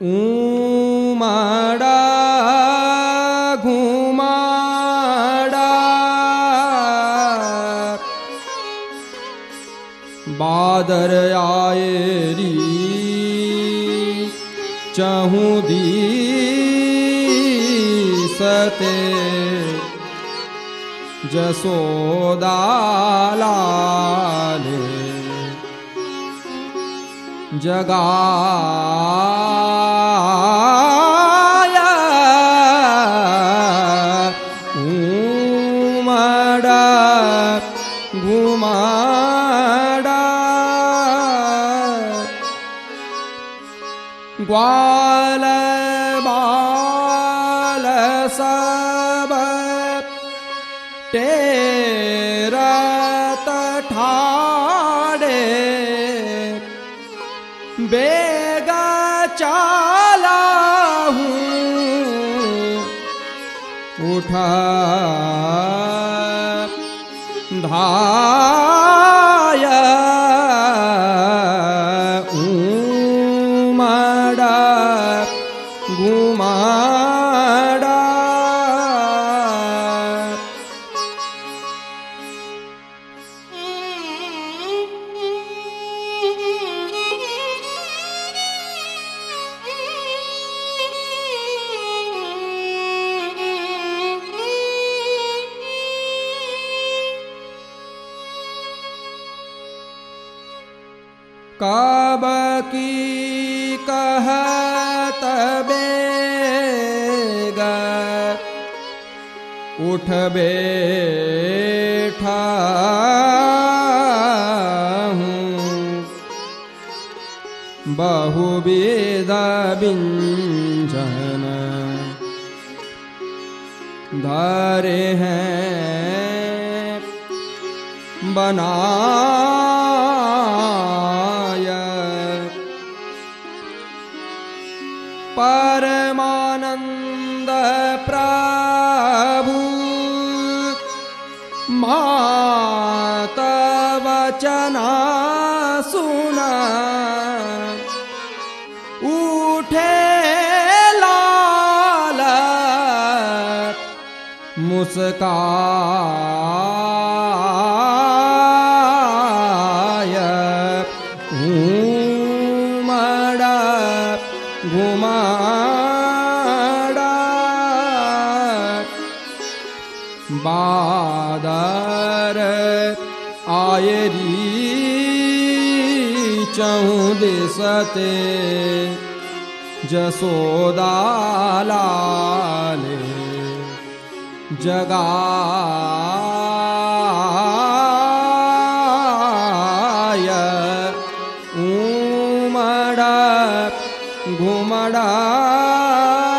उमड़ा घुमड़ा बादर आए री चहूँ दिसते जसोदा लाले जगाया उमड़ा घुमड़ा ग्वाल बाल सब टेरत ठाड़े बेगा चाला हूँ उठा धाया उमड़ा घुमड़ा कब की कहत बेगा उठ बैठा हूँ बहुविध व्यंजन धरे हैं बना परमानंद प्रभु मात वचना सुना उठे लाल मुस्काय उमड़ा घुमड़ा बादर आए री चहूँ दिसते जसोदा लाले जगाया उमड़ा घुमड़ा